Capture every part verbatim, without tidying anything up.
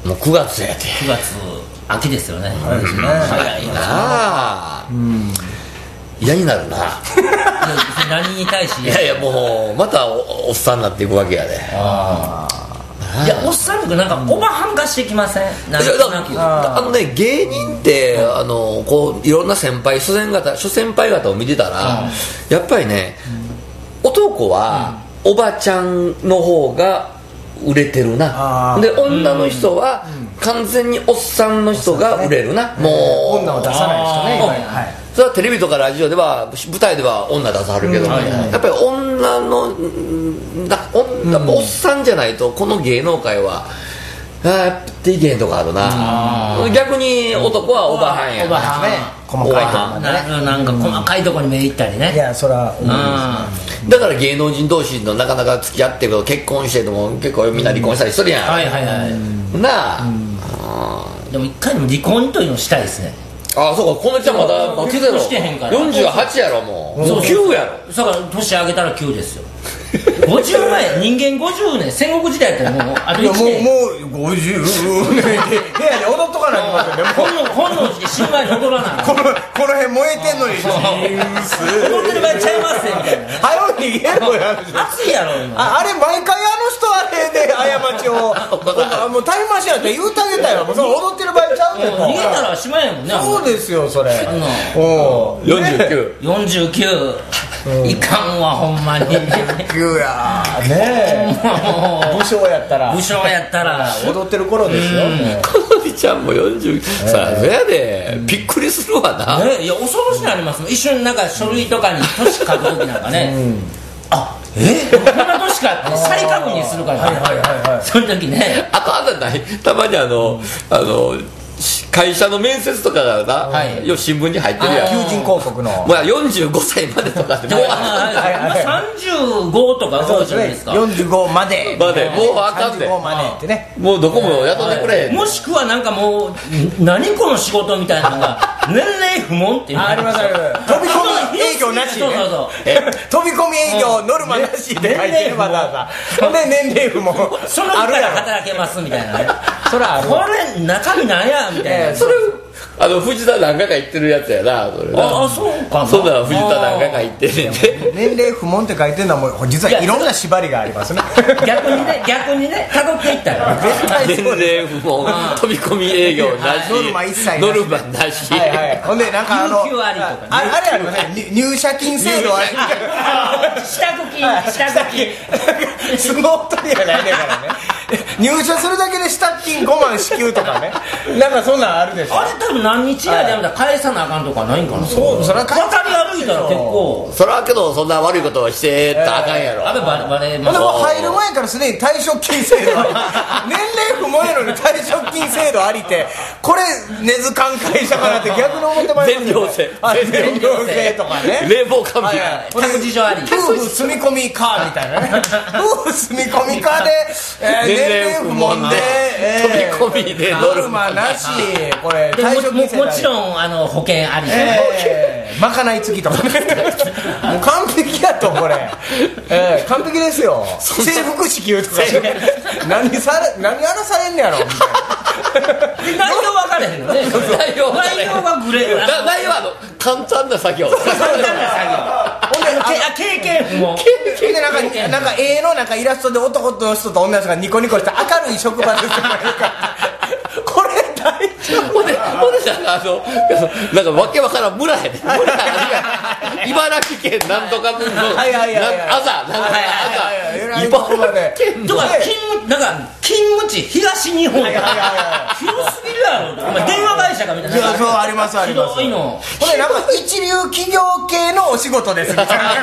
もうくがつやでくがつ秋ですよね。 早いですね。 早いなあ、うん、嫌になるな。 何に対していやいやもうまた お, おっさんになっていくわけやで。あいやおっさんってなんかおばはん化してきません？なんとなくあのね芸人って、うん、あのこういろんな先輩諸先方諸先輩方を見てたら、うん、やっぱりね、うん、男は、うん、おばちゃんの方が売れてるな。で女の人は、うん、完全におっさんの人が売れるな、うん、もう女を出さない人ね、はい、 それはテレビとかラジオでは舞台では女出さはるけども、うん、やっぱり女のだ女、うん、おっさんじゃないとこの芸能界はあやっていけへんとこあるな。逆に男はおばはんやな、 おばはんね、 細かいところね、 な, なんか細かいところに目いったりね。 いやそれは思います、うん、だから芸能人同士のなかなか付き合ってるけど結婚してても結構みんな離婚したりするやん、うん、はいはいはい、なあ、 うん、でも一回でも離婚というのをしたいですね。 ああそうか、このちゃんまだ結婚してへんからよんじゅうはちやろ、もうそうきゅうやろ。 だから年上げたらきゅうですよ。ごじゅうまえ人間ごじゅうねん戦国時代ってもうあといちねんもうもうごじゅうねんで部屋で踊っとかないといけませんね。 本能本能寺で新米に踊らないこのこの辺燃えてんのに踊ってる場合ちゃいますねみたいなね。 早う逃げろや。 熱いやろ今。 あ, あれ毎回あの人あれで過ちをもうタイムマシンやって言うてあげたよ。もうその踊ってる場合ちゃうねん。 逃げたらしまいやもんね。 そうですよそれ。 およんじゅうきゅうよんじゅうきゅう、うん、いかんわほんまに。 よんじゅうきゅうやねえ武将やったら武将やったら踊ってる頃ですよ。 このりちゃんもよんじゅうさあそやでびっくりするわな、 ね、いや恐ろしいのありますもん。一緒になんか書類とかに年書く時なんかね、うん、あえこんな年かって再確認するから、はいはいはいはい、その時ね。 あとあんたないたまにあの、うん、あの会社の面接とかがな、はい、よ新聞に入ってるやん。 求人広告のもうよんじゅうごさいまでとかってもうさんじゅうごとかそうじゃないですか。 よんじゅうごまでまでもうあかんでさんじゅうごまでってね。 もうどこも雇ってくれへん、はい、 もしくはなんかもう何この仕事みたいなのが年齢不問っていうのありますあります。飛び込み営業なし、ね、そうそうそう飛び込み営業ノルマなしで書いてるわざわざ。ほんで年齢不問その日から働けますみたいなね。 それある。 これ中身なんやみたいな、えー、 それあの藤田何回か言ってるやつやな。それなああそうかな。 そうだ藤田何回か言ってるんで年齢不問って書いてるのはもう実はいろんな縛りがありますね。 逆にね逆にね辿っていったら絶対年齢不問飛び込み営業なしノルマ一切なしノルマなし、 はいはい、ほんでなんかあの有給ありとか、ね、 あ, あれありますね。入社金制度あり支度金支度金相撲取りやないねんからね。入社するだけで支度金ごまん支給とかね。なんかそんなんあるでしょ。 あれ多分何日やでやめたら返さなあかんとかないんかな。 そうそれは渡り歩いたら結構それはけどそんな悪いことをしてたらあかんやろ。 あれバレバレまあ入る前からすでに退職金制度あり年齢不問やのに退職金制度ありってこれ根付かん会社かなって逆に思ってまいりますね。全寮制とかね冷房完備託児所あり夫婦住み込みかみたいなね。夫婦住み込みかで、えー、年齢不問で、 えー、飛び込みでノルマなしこれ退職金制度も, もちろんあの保険あり、 えー、まかない付きとかね。もう完璧やとこれ、えー、完璧ですよ。制服支給とか何され何やらされんねやろみたいな。 内容分かれへんのね。内容内容がグレー。 内容はあの簡単な作業。簡単な作業。 ほんで経験も経験なんかなんか絵のなんかイラストで男と人と女の人がニコニコして明るい職場ですとかこれ大丈夫。 ほんでほんでなんかあのなんかわけわからん村やね。茨城県なんとか分のあざなんかあざ茨城県とか勤なんか勤務地東日本とか広すぎるやろ。お前電話会社かみたいな。 そうありますあります。 ひどいの。 これなんか一流企業系のお仕事ですみたいな。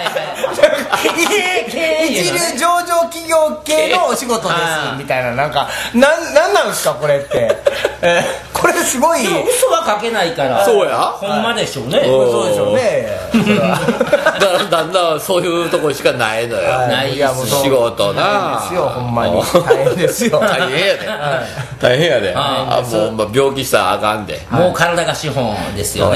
一流上場企業系のお仕事ですみたいな。なんかなんなんなんですかこれって。えー、これすごい。 でも嘘はかけないから。 そうや。 ほんまでしょうね。 そうでしょうね。 だからだんだんそういうとこしかないのよ。 ない仕事な。 ですよほんまに大変ですよ。 大変やで。大変やで。あもう病気したらあかんで。 もう体が資本ですよね。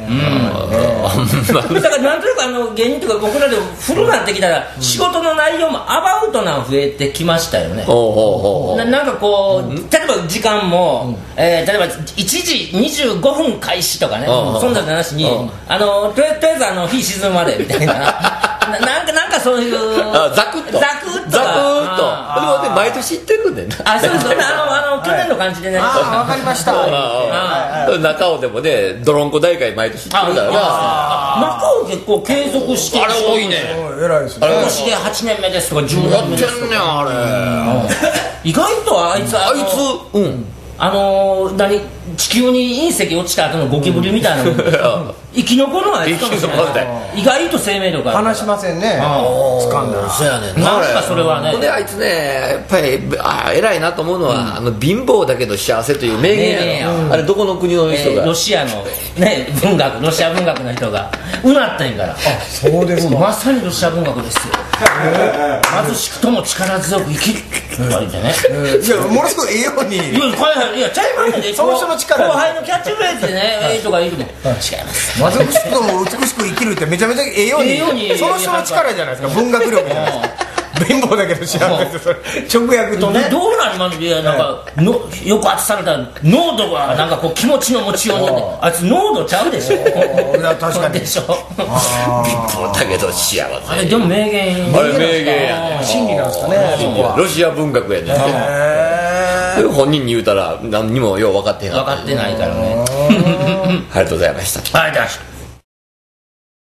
だからなんとなくあの芸人とか僕らでも古くなってきたら仕事の内容もアバウトなの増えてきましたよね。な, なんかこう、うん、例えば時間も、うんえー、例えばいちじにじゅうごふん開始とかね、うん、そんな話に、うん、あのとりあえずあの日沈むまでみたいなな, なんかなんかそういうザクッとザクッとザクッとでもね毎年行ってるんだよな。 あそうそうあのあの去年の感じでね、 あわかりました中尾でもねドロンコ大会毎年行ってるから中尾結構継続してあれ多いね偉いですね。 今年ではちねんめですとかじゅうねんめですとかやってんねんあれ意外とあいつあいつうんあのー、何地球に隕石落ちた後のゴキブリみたいなの生き残るのはあいつかもしれない意外と生命力ある話しませんね掴んだらそうやねんなんかそれはねほんであいつねやっぱりあ偉いなと思うのは、うん、あの貧乏だけど幸せという名言やの、うん、あれどこの国の人が、 えー、ロシアの、ね、文学ロシア文学の人がうなったんやからあそうですかまさにロシア文学ですよ貧しくとも力強く生きるって言われてねいやものすごいええようにいやいやちゃいますねその人の力後輩のキャッチフレーズでねええ人がいるもん違います貧しくとも美しく生きるってめちゃめちゃええように、ええようにその人の力じゃないですか文学力じゃないですか貧乏だけど幸せそれ直訳とねどうなりますいやなんかのよく圧された濃度がなんかこう気持ちの持ちようにあいつ濃度ちゃうでしょいや確かにでしょ貧乏だけど幸せあれでも名言あれ名言やね真理なんですかねロシア文学やね本人に言うたら何にもよう分かってへん分かってないからねありがとうございましたありがとうございました